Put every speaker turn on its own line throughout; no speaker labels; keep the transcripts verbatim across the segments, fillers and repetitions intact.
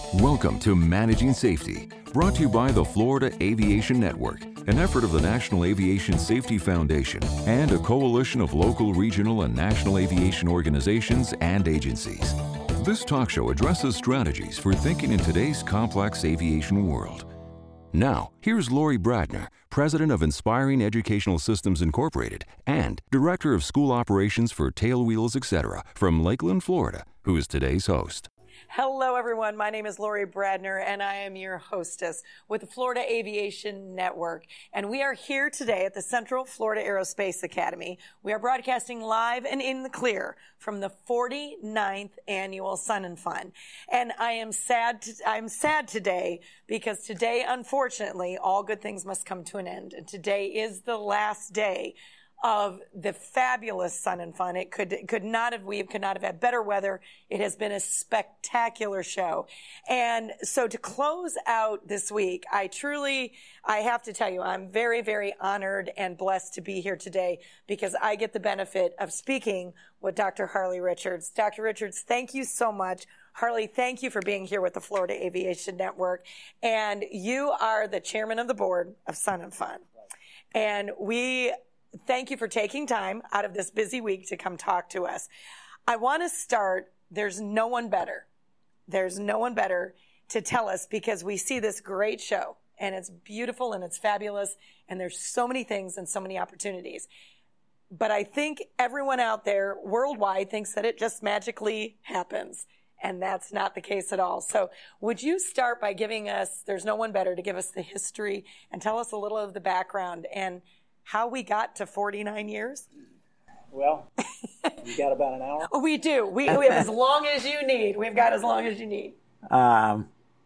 Welcome to Managing Safety, brought to you by the Florida Aviation Network, an effort of the National Aviation Safety Foundation and a coalition of local, regional, and national aviation organizations and agencies. This talk show addresses strategies for thinking in today's complex aviation world. Now, here's Lori Bradner, President of Inspiring Educational Systems Incorporated and Director of School Operations for Tailwheels, et cetera, from Lakeland, Florida, who is today's host.
Hello, everyone. My name is Lori Bradner, and I am your hostess with the Florida Aviation Network. And we are here today at the Central Florida Aerospace Academy. We are broadcasting live and in the clear from the forty-ninth Annual Sun and Fun. And I am sad. To, I'm sad today because today, unfortunately, all good things must come to an end. And today is the last day of the fabulous Sun and Fun. It could it could not have we could not have had better weather. It has been a spectacular show. And so to close out this week, I truly I have to tell you, I'm very, very honored and blessed to be here today because I get the benefit of speaking with Doctor Harley Richards. Doctor Richards, thank you so much. Harley, thank you for being here with the Florida Aviation Network. And you are the chairman of the board of Sun and Fun. And we thank you for taking time out of this busy week to come talk to us. I want to start, there's no one better. There's no one better to tell us because we see this great show and it's beautiful and it's fabulous and there's so many things and so many opportunities. But I think everyone out there worldwide thinks that it just magically happens. And that's not the case at all. So would you start by giving us, there's no one better to give us the history and tell us a little of the background and how we got to forty-nine years?
Well, you got about an hour?
We do. We, we have as long as you need. We've got as long as you need.
Um,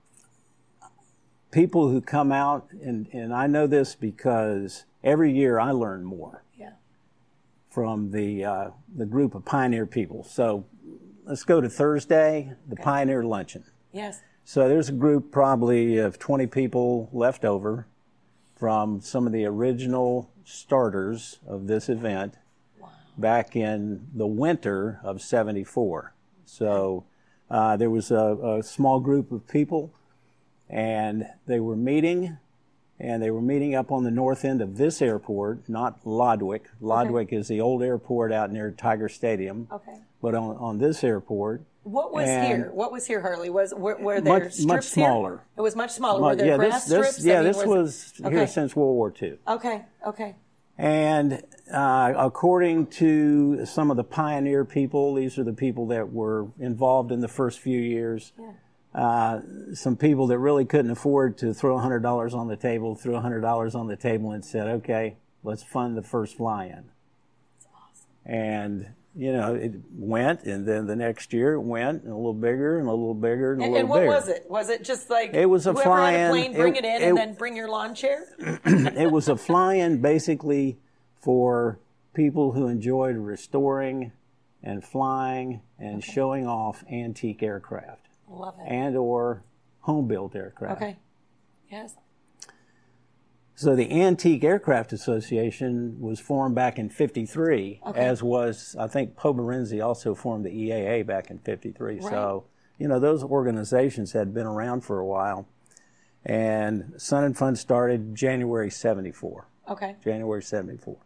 people who come out, and, and I know this because every year I learn more
yeah.
from the uh, the group of Pioneer people. So let's go to Thursday, the okay. Pioneer Luncheon.
Yes.
So there's a group probably of twenty people left over from some of the original starters of this event wow. back in the winter of seventy-four. So uh, there was a, a small group of people, and they were meeting, and they were meeting up on the north end of this airport, not Lodwick. Lodwick okay. is the old airport out near Tiger Stadium.
Okay.
But on, on this airport.
What was here? What was here, Harley? Was were, were there
much,
strips
much smaller?
Here? It was much smaller.
Much,
were there
yeah,
grass
this, this,
strips?
Yeah,
I mean,
this
was,
was
okay.
here since World War Two.
Okay, okay.
And uh, according to some of the Pioneer people, these are the people that were involved in the first few years.
Yeah.
Uh, some people that really couldn't afford to throw one hundred dollars on the table, threw one hundred dollars on the table and said, okay, let's fund the first fly-in.
That's awesome.
And, you know, it went, and then the next year it went, and a little bigger, and a little bigger, and a
and,
little
and what
bigger.
was it? Was it just like
it was a
whoever
fly-in,
had a plane, bring it,
it
in,
it,
and then bring your lawn chair?
It was a fly-in basically for people who enjoyed restoring and flying and okay. showing off antique aircraft.
Love it.
And or home-built aircraft.
Okay. Yes.
So the Antique Aircraft Association was formed back in fifty-three, okay. as was, I think, Pomerenzi also formed the E A A back in fifty-three.
Right.
So, you know, those organizations had been around for a while. And Sun and Fun started January seventy-four.
Okay.
January seventy-four.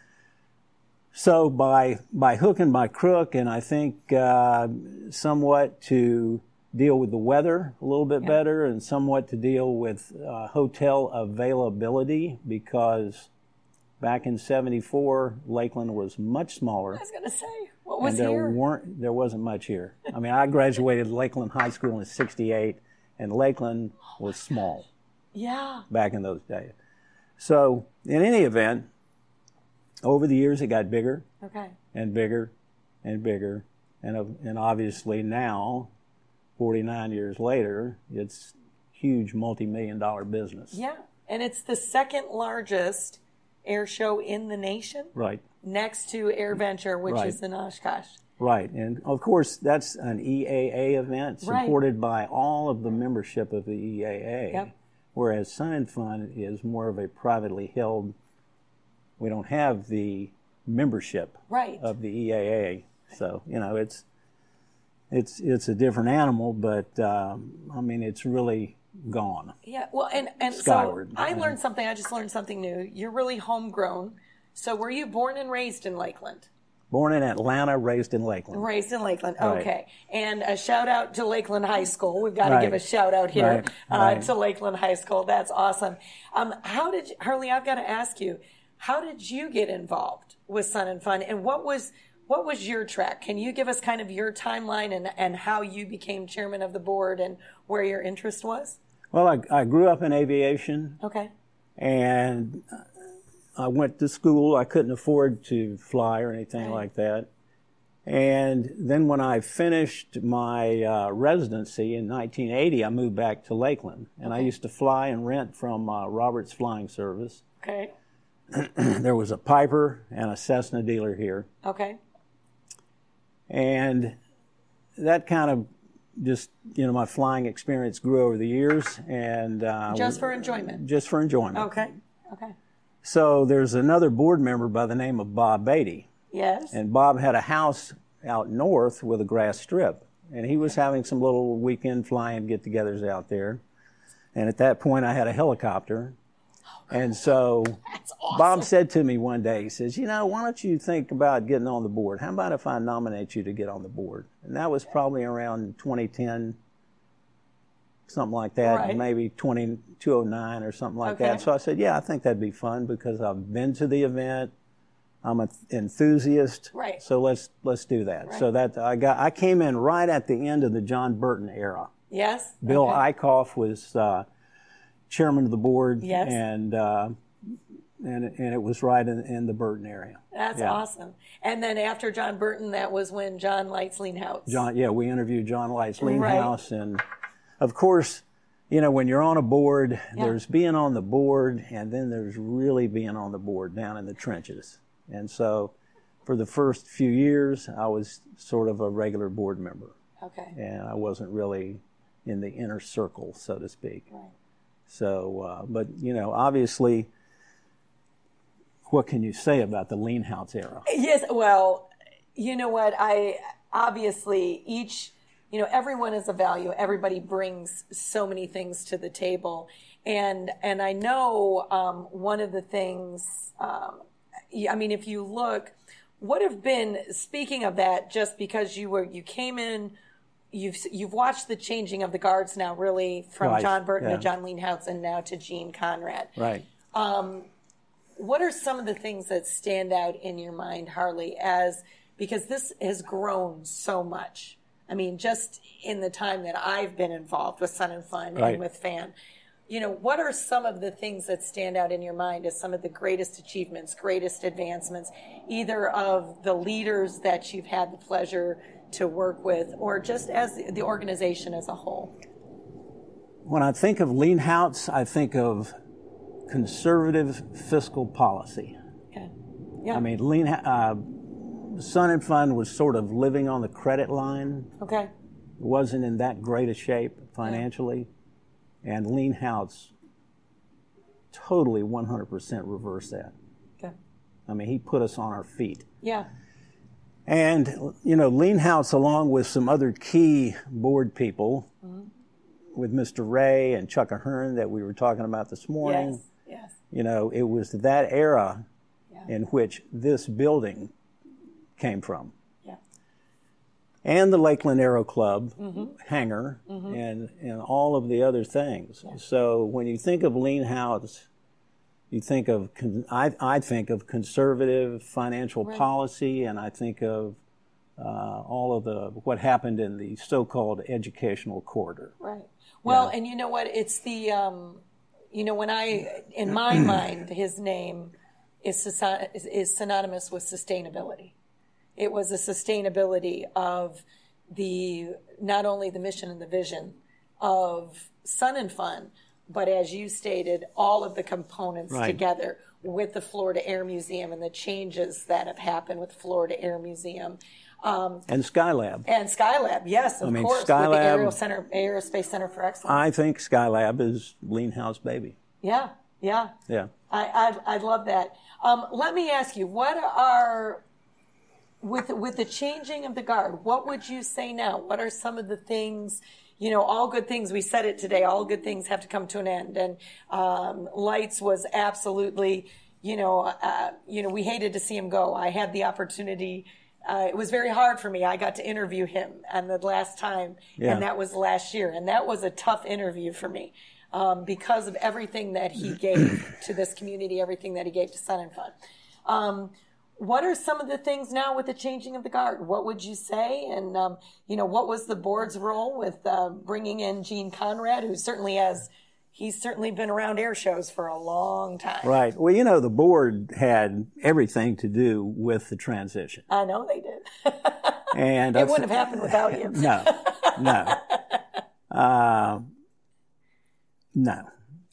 So by by hook and by crook, and I think uh, somewhat to deal with the weather a little bit yeah. better, and somewhat to deal with uh, hotel availability, because back in seventy-four, Lakeland was much smaller.
I was going to say, what was
and there
here?
Weren't, there wasn't much here. I mean, I graduated Lakeland High School in sixty-eight, and Lakeland was small.
Yeah.
Back in those days. So, in any event, over the years it got bigger
okay.
and bigger and bigger, and and obviously now, forty-nine years later, it's huge multi-million dollar business.
Yeah, and it's the second largest air show in the nation.
Right.
Next to AirVenture, which
right.
is in Oshkosh.
Right, and of course that's an E A A event supported right. by all of the membership of the E A A,
yep.
whereas Sun and Fun is more of a privately held. We don't have the membership
right.
of the E A A, so you know it's it's it's a different animal, but um, I mean, it's really gone.
Yeah, well, and, and
skyward.
So I learned something. I just learned something new. You're really homegrown. So were you born and raised in Lakeland?
Born in Atlanta, raised in Lakeland.
Raised in Lakeland,
Right.
okay. And a shout out to Lakeland High School. We've got to
Right.
give a shout out here
Right.
Uh,
Right.
to Lakeland High School. That's awesome. Um, how did you, Harley? I've got to ask you, how did you get involved with Sun and Fun, and what was what was your track? Can you give us kind of your timeline and and how you became chairman of the board and where your interest was?
Well, I, I grew up in aviation,
Okay.
and I went to school. I couldn't afford to fly or anything
Right.
like that. And then when I finished my uh, residency in nineteen eighty, I moved back to Lakeland. And I used to fly and rent from uh, Roberts Flying Service.
Okay.
There was a Piper and a Cessna dealer here.
Okay.
And that kind of just, you know, my flying experience grew over the years. And uh,
Just for enjoyment.
Just for enjoyment.
Okay. Okay.
So there's another board member by the name of Bob Beatty.
Yes.
And Bob had a house out north with a grass strip. And he was having some little weekend flying get-togethers out there. And at that point, I had a helicopter. And so
That's awesome.
Bob said to me one day, he says, you know, why don't you think about getting on the board? How about if I nominate you to get on the board? And that was probably around twenty ten, something like that,
Right.
maybe twenty, two oh nine or something like
Okay.
that. So I said, yeah, I think that'd be fun because I've been to the event. I'm an enthusiast.
Right.
So let's let's do that.
Right.
So that I got I came in right at the end of the John Burton era.
Yes.
Bill
Okay.
Eickhoff was uh, chairman of the board,
Yes.
and uh, and and it was right in, in the Burton area.
That's
Yeah.
awesome. And then after John Burton, that was when John Lights Leanhouse.
John, yeah, we interviewed John Lights
Right.
Leanhouse, and of course, you know, when you're on a board,
Yeah.
there's being on the board, and then there's really being on the board down in the trenches. And so, for the first few years, I was sort of a regular board member,
Okay.
and I wasn't really in the inner circle, so to speak.
Right.
So, uh, but you know, obviously, what can you say about the Leanhouse era?
Yes. Well, you know what? I obviously each, you know, everyone is a value. Everybody brings so many things to the table, and and I know um, one of the things. Um, yeah, I mean, if you look, what have been speaking of that? Just because you were you came in. You've you've watched the changing of the guards now, really, from
Right,
John Burton
yeah.
to John Leanhouse, and now to Gene Conrad.
Right.
What are some of the things that stand out in your mind, Harley, as because this has grown so much? I mean, just in the time that I've been involved with Sun and Fun
Right.
and with Fan, you know, what are some of the things that stand out in your mind as some of the greatest achievements, greatest advancements, either of the leaders that you've had the pleasure to work with, or just as the organization as a whole?
When I think of Leanhouse, I think of conservative fiscal policy.
Okay. Yeah.
I mean, Lean, uh, Sun and Fun was sort of living on the credit line.
Okay.
It wasn't in that great a shape financially. And Leanhouse totally one hundred percent reversed that.
Okay.
I mean, he put us on our feet.
Yeah.
And, you know, Leanhouse, along with some other key board people, mm-hmm. with Mister Ray and Chuck Ahern that we were talking about this morning,
Yes. Yes.
you know, it was that era
Yeah.
in which this building came from.
Yeah.
And the Lakeland Aero Club
Mm-hmm.
hangar and, and all of the other things.
Yeah.
So when you think of Leanhouse, you think of, con- I, I think of conservative financial
Right.
policy, and I think of uh, all of the, what happened in the so-called educational corridor.
Right. Well,
Yeah.
and you know what? It's the, um, you know, when I, in my mind, his name is, soci- is, is synonymous with sustainability. It was a sustainability of the, not only the mission and the vision of Sun and Fun, but as you stated, all of the components
Right.
together with the Florida Air Museum and the changes that have happened with Florida Air Museum. Um,
And Skylab.
and Skylab, yes, of
I mean,
course, with
Skylab-
the Aerial Center, Aerospace Center for Excellence.
I think Skylab is Leanhouse baby.
yeah, yeah.
Yeah.
I, I I love that. Um, let me ask you, what are with with the changing of the guard, what would you say now? What are some of the things? You know, all good things, we said it today, all good things have to come to an end. And um, Lights was absolutely, you know, uh, you know, we hated to see him go. I had the opportunity. Uh, it was very hard for me. I got to interview him and the last time, yeah. and that was last year. And that was a tough interview for me um, because of everything that he gave to this community, everything that he gave to Sun and Fun. Um, What are some of the things now with the changing of the guard? What would you say? And, um, you know, what was the board's role with uh, bringing in Gene Conrad, who certainly has, he's certainly been around air shows for a long time.
Right. Well, you know, the board had everything to do with the transition.
I know they did.
And
it wouldn't have happened without you.
No, no. Uh, no.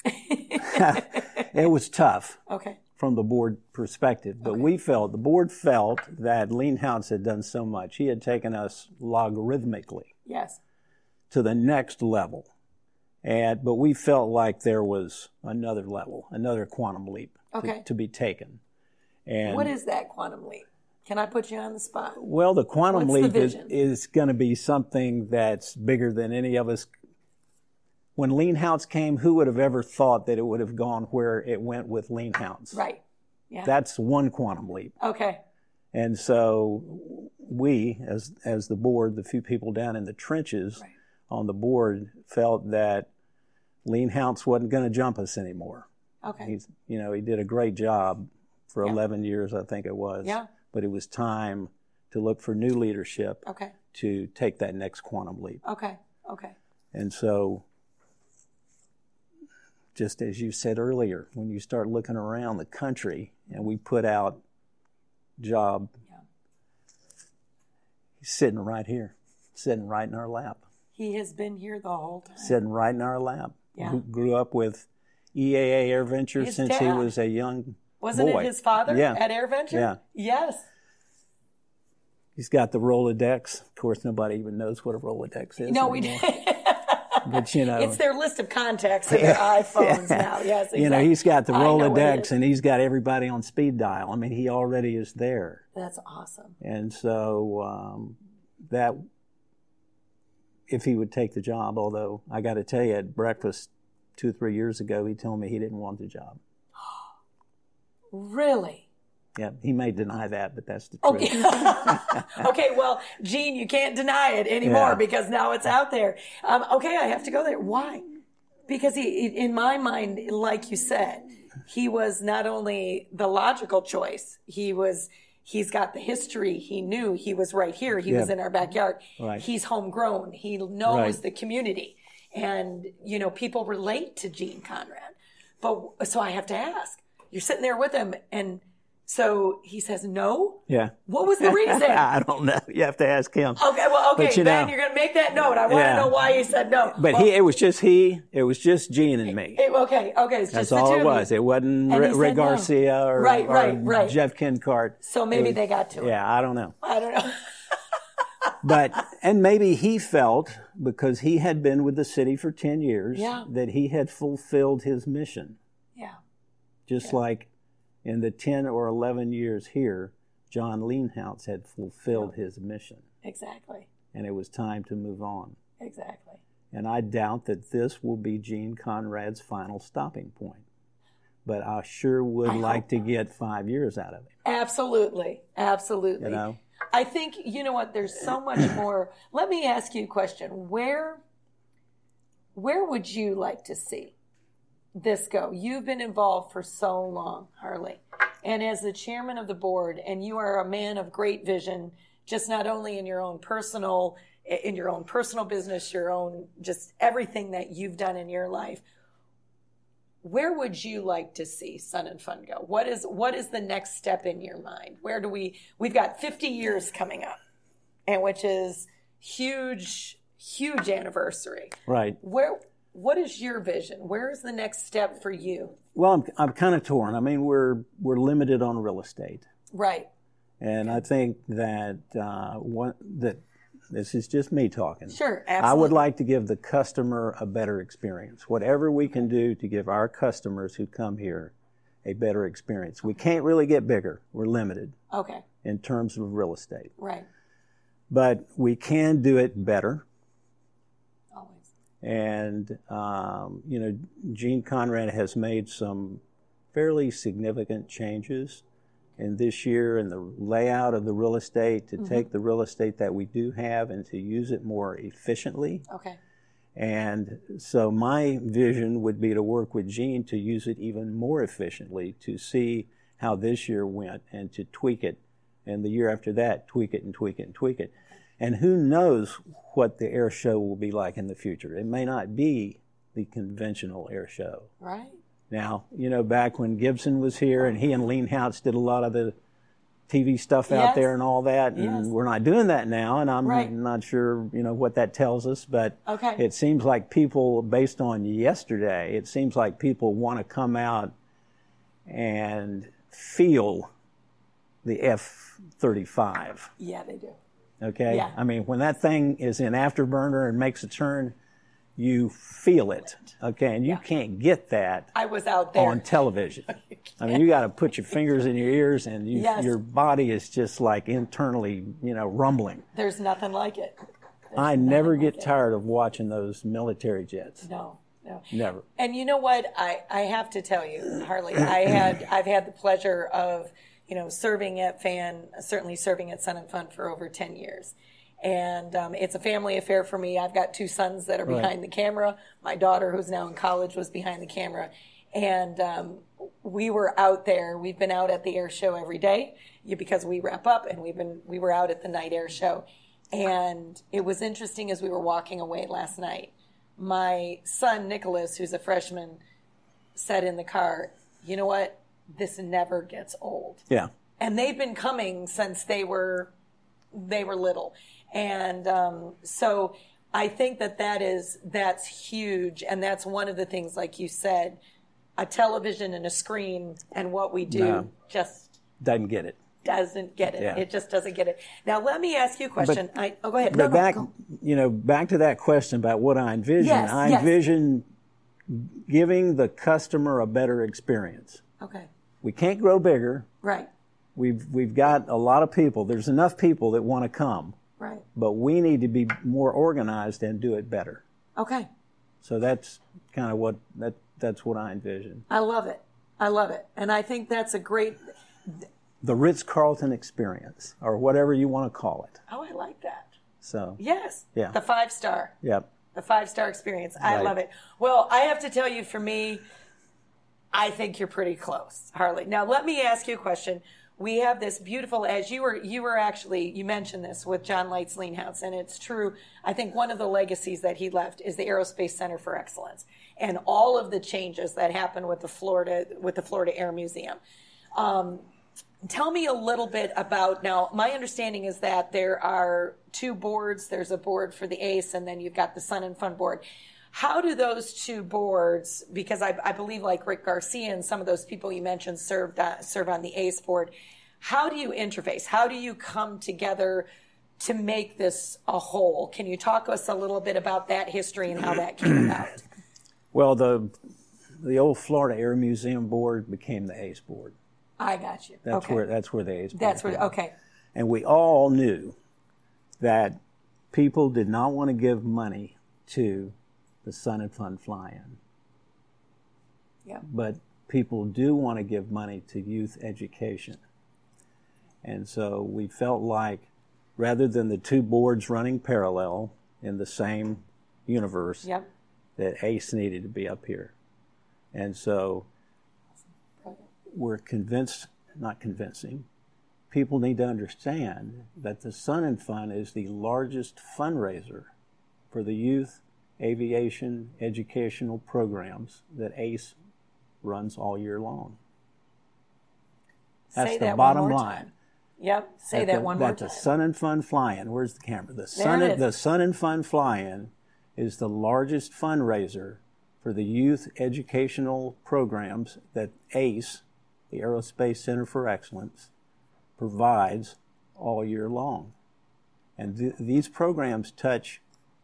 It was tough.
Okay.
From the board perspective. But okay. we felt, the board felt that Leanhouse had done so much. He had taken us logarithmically
yes.
to the next level. And but we felt like there was another level, another quantum leap
okay.
to, to be taken. And
what is that quantum leap? Can I put you on the spot?
Well, the quantum
What's
leap
the
is, is going to be something that's bigger than any of us. When Leanhouse came, who would have ever thought that it would have gone where it went with Leanhouse?
Right. Yeah.
That's one quantum leap.
Okay.
And so we, as as the board, the few people down in the trenches
right.
on the board, felt that Leanhouse wasn't going to jump us anymore.
Okay.
He's, you know, he did a great job for
yeah.
eleven years, I think it was.
Yeah.
But it was time to look for new leadership.
Okay.
To take that next quantum leap.
Okay. Okay.
And so, just as you said earlier, when you start looking around the country and we put out job,
yeah.
he's sitting right here, sitting right in our lap.
He has been here the whole time.
Sitting right in our lap.
Yeah.
Who grew up with E A A Air Venture
his
since
dad.
he was a young
Wasn't
boy.
it his father
yeah.
at Air Venture?
Yeah.
Yes.
He's got the Rolodex. Of course, nobody even knows what a Rolodex is.
No,
anymore.
we did.
But, you know,
it's their list of contacts in their iPhones
yeah.
now. Yes, exactly.
You know, he's got the Rolodex
and
and he's got everybody on speed dial. I mean, he already is there.
That's awesome.
And so um, that, if he would take the job, although I got to tell you, at breakfast two or three years ago, he told me he didn't want the job.
Really?
Yeah, he may deny that, but that's the truth.
Okay, okay well, Gene, you can't deny it anymore
yeah.
because now it's out there. Um, okay, I have to go there. Why? Because he, in my mind, like you said, he was not only the logical choice, he was, he's got the history. He knew he was right here. He
yeah.
was in our backyard.
Right.
He's homegrown. He knows
right.
the community. And, you know, people relate to Gene Conrad. But so I have to ask, you're sitting there with him and so he says no?
Yeah.
What was the reason?
I don't know. You have to ask him.
Okay, well, okay,
but, you
Ben,
know,
you're going to make that note. I want
yeah.
to know why he said no.
But
well,
he, it was just he, it was just Gene and me.
It, okay, okay, it's
That's
just
all
the two
it was.
of you.
It wasn't
And
Rick
he
Ray
said no.
Garcia or,
Right, right,
or
right.
Jeff Kincart.
So maybe
was,
they got to it.
Yeah, I don't know.
I don't know.
But, and maybe he felt, because he had been with the city for ten years,
yeah.
that he had fulfilled his mission.
Yeah.
Just
yeah.
like in the ten or eleven years here, John Leanhouse had fulfilled yeah. his mission.
Exactly.
And it was time to move on.
Exactly.
And I doubt that this will be Gene Conrad's final stopping point. But I sure would I like to get five years out of it.
Absolutely. Absolutely.
You know?
I think, you know what, there's so much more. Let me ask you a question. Where, where would you like to see this go? You've been involved for so long, Harley. And as the chairman of the board, and you are a man of great vision, just not only in your own personal, in your own personal business, your own, just everything that you've done in your life. Where would you like to see Sun and Fun go? What is what is the next step in your mind? Where do we, we've got fifty years coming up, and which is huge, huge anniversary.
Right.
Where, what is your vision? Where is the next step for you?
Well, I'm I'm kind of torn. I mean, we're we're limited on real estate.
Right.
And I think that uh, one that this is just me talking.
Sure, absolutely.
I would like to give the customer a better experience. Whatever we can do to give our customers who come here a better experience. We can't really get bigger. We're limited.
Okay.
in terms of real estate.
Right.
But we can do it better.
Always.
And, um, you know, Gene Conrad has made some fairly significant changes in this year in the layout of the real estate to mm-hmm. take the real estate that we do have and to use it more efficiently.
Okay.
And so my vision would be to work with Gene to use it even more efficiently, to see how this year went and to tweak it. And the year after that, tweak it and tweak it and tweak it. And who knows what the air show will be like in the future. It may not be the conventional air show.
Right.
Now, you know, back when Gibson was here and he and Lean Houtz did a lot of the T V stuff out
yes.
there and all that, and
yes.
we're not doing that now, and I'm
right.
not sure, you know, what that tells us, but
okay.
it seems like people, based on yesterday, it seems like people want to come out and feel the F thirty-five.
Yeah, they do.
Okay?
Yeah.
I mean, when that thing is in afterburner and makes a turn, you feel it, okay? And you yeah. can't get that
I was out there.
on television. I mean, you got to put your fingers in your ears, and you,
yes.
your body is just like internally, you know, rumbling.
There's nothing like it. There's
I never get
like
tired of watching those military jets.
No, no.
Never.
And you know what? I, I have to tell you, Harley, I had, I've had the pleasure of, you know, serving at F A N, certainly serving at Sun and Fun for over ten years. And um, it's a family affair for me. I've got two sons that are behind right. the camera. My daughter, who's now in college, was behind the camera. And um, we were out there. We've been out at the air show every day because we wrap up, and we've been we were out at the night air show. And it was interesting as we were walking away last night. My son, Nicholas, who's a freshman, said in the car, you know what? This never gets old.
Yeah.
And they've been coming since they were they were little. And um, so I think that that is, that's huge. And that's one of the things, like you said, a television and a screen and what we do no, just
doesn't get it.
Doesn't get it.
Yeah.
It just doesn't get it. Now, let me ask you a question.
But,
I, oh, go ahead.
But
no,
back,
go, go.
you know, back to that question about what I envision.
Yes,
I
yes.
envision giving the customer a better experience.
Okay.
We can't grow bigger.
Right.
We've we've got a lot of people. There's enough people that want to come.
Right.
But we need to be more organized and do it better.
Okay.
So that's kind of what that that's what I envision.
I love it. I love it. And I think that's a great
the Ritz-Carlton experience, or whatever you want to call it.
Oh, I like that.
So
yes.
Yeah.
The five star.
Yep.
The five star experience. I
Right.
love it. Well, I have to tell you, for me, I think you're pretty close, Harley. Now, let me ask you a question. We have this beautiful, as you were, you were actually, you mentioned this with John Light's Lean Houtz, and it's true. I think one of the legacies that he left is the Aerospace Center for Excellence and all of the changes that happened with the Florida, with the Florida Air Museum. Um, tell me a little bit about, now, my understanding is that there are two boards. There's a board for the A C E, and then you've got the Sun and Fun board. How do those two boards, because I, I believe like Rick Garcia and some of those people you mentioned served uh, serve on the A C E board, how do you interface? How do you come together to make this a whole? Can you talk to us a little bit about that history and how that came about?
Well, the the old Florida Air Museum board became the A C E board.
I got you.
That's
okay.
where that's where the A C E board
That's where
came.
okay.
And we all knew that people did not want to give money to the Sun and Fun Fly-In.
Yeah.
But people do want to give money to youth education. And so we felt like rather than the two boards running parallel in the same universe,
Yep.
that A C E needed to be up here. And so we're convinced, not convincing, people need to understand that the Sun and Fun is the largest fundraiser for the youth aviation educational programs that A C E runs all year long. That's
Say
the
that
bottom
one more
line.
time. Yep. Say
That
that
the,
one more
that
time.
the Sun and Fun Fly-In, where's the camera? The Sun
There it
and, the
is.
Sun and Fun Fly-In is the largest fundraiser for the youth educational programs that A C E, the Aerospace Center for Excellence, provides all year long. And th- these programs touch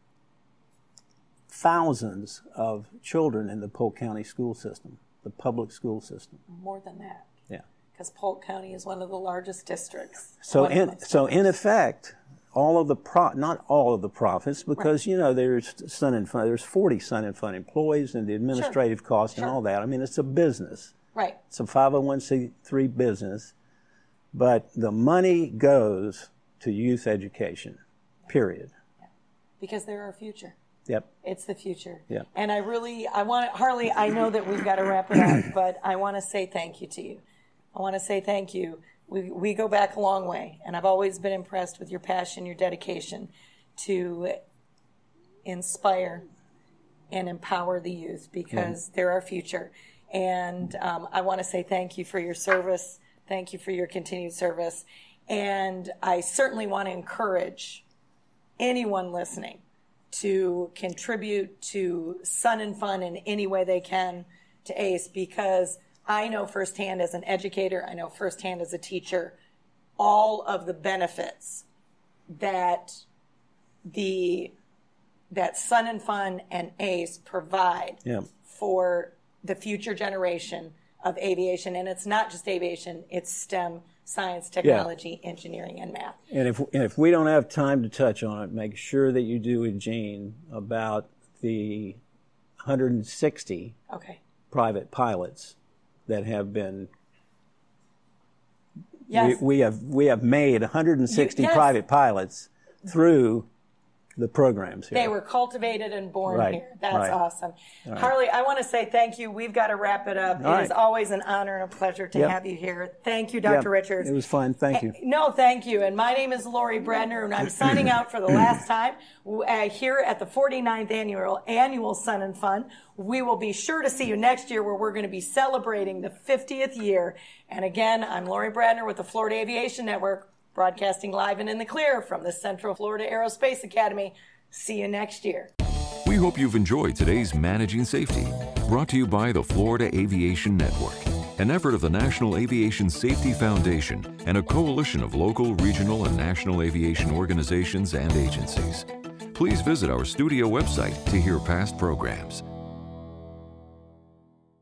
thousands of children in the Polk County school system, the public school system.
More than that.
Yeah.
because Polk County is one of the largest districts.
So
One of
in
them.
so in effect, all of the pro not all of the profits, because you know there's Sun and Fun, there's forty Sun and Fun employees and the administrative costs and
Sure.
all that. I mean, it's a business.
Right.
It's a five oh one c three business, but the money goes to youth education. Period.
Because they're our future.
Yep.
It's the future.
Yeah.
And I really, I want to, Harley, I know that we've got to wrap it up, but I want to say thank you to you. I want to say thank you. We, we go back a long way, and I've always been impressed with your passion, your dedication to inspire and empower the youth, because yeah. they're our future. And um, I want to say thank you for your service. Thank you for your continued service. And I certainly want to encourage anyone listening to contribute to Sun and Fun in any way they can to ACE, because I know firsthand as an educator, I know firsthand as a teacher, all of the benefits that the that Sun and Fun and ACE provide yeah. for the future generation of aviation. And it's not just aviation, it's STEM, science, technology, yeah. engineering, and math.
And if and if we don't have time to touch on it, make sure that you do with Gene about the one hundred sixty
okay.
private pilots that have been.
Yes.
We, we have we have made one hundred sixty
you, yes.
private pilots through the programs here.
They were cultivated and born
right.
here. That's
right.
awesome.
Right.
Harley, I want to say thank you. We've got to wrap it up.
All
it
right.
is always an honor and a pleasure to
yep.
have you here. Thank you, Doctor
Yep.
Richards.
It was fun. Thank you.
No, thank you. And my name is Lori Bradner, and I'm signing out for the last time uh, here at the forty-ninth annual annual Sun and Fun. We will be sure to see you next year, where we're going to be celebrating the fiftieth year. And again, I'm Lori Bradner with the Florida Aviation Network, broadcasting live and in the clear from the Central Florida Aerospace Academy. See you next year.
We hope you've enjoyed today's Managing Safety, brought to you by the Florida Aviation Network, an effort of the National Aviation Safety Foundation and a coalition of local, regional, and national aviation organizations and agencies. Please visit our studio website to hear past programs.